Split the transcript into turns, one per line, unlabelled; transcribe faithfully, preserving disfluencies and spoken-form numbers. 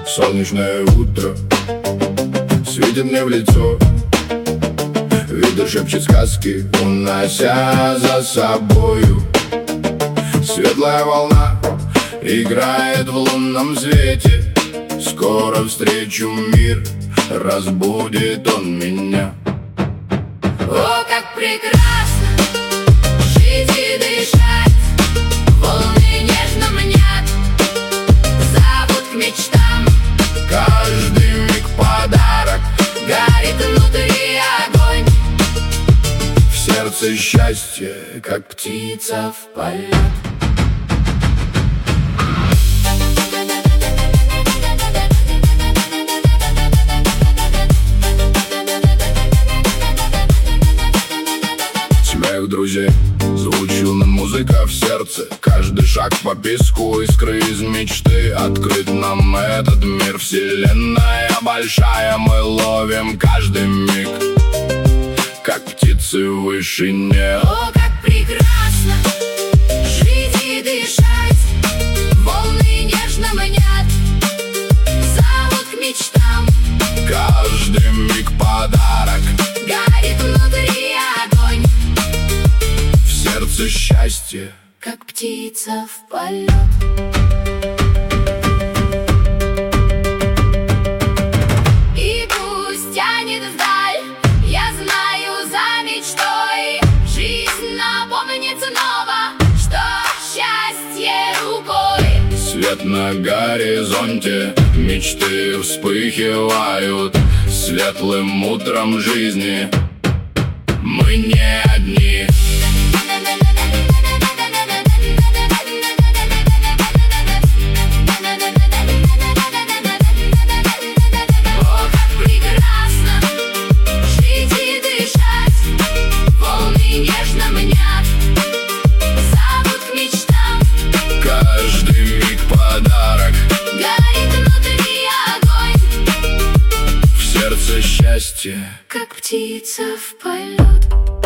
Солнечное утро светит мне в лицо. Ветер шепчет сказки, унося за собою. Светлая волна играет в лунном свете. Скоро встречу мир, разбудит он меня.
О, как прекрасно жить и дышать. Волны нежно мнят, зовут к мечтам.
Каждый миг подарок,
горит внутри огонь.
в сердце счастье, как птица в полет. Смех друзей, звучна музыка в сердце. Каждый шаг по песку, искры из мечты. Открыт нам этот мир, вселенная большая. Мы ловим каждый миг, как птицы в вышине.
О, как прекрасно жить и дышать. Волны нежно мнят, зовут к мечтам.
Каждый миг подарок,
горит внутри огонь.
в сердце счастье,
как птица в полет. И пусть тянет вдаль, я знаю за мечтой. Жизнь напомнит снова, что счастье рукой.
свет на горизонте, мечты вспыхивают светлым утром жизни. Мы не одни.
О, как прекрасно жить и дышать. Волны нежно мнят, зовут к мечтам.
Каждый миг подарок,
Горит внутри огонь,
в сердце счастье.
как птица в полет.